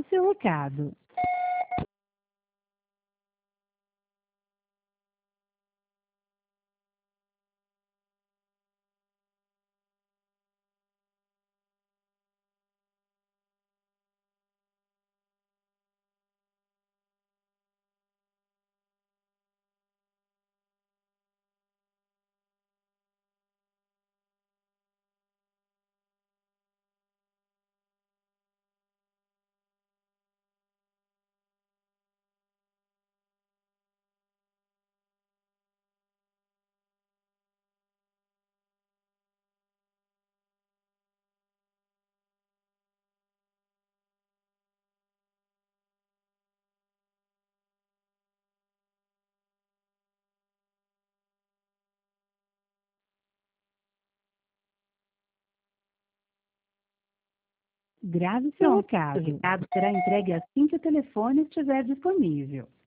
seu recado. Grave seu recado. O recado será entregue assim que o telefone estiver disponível.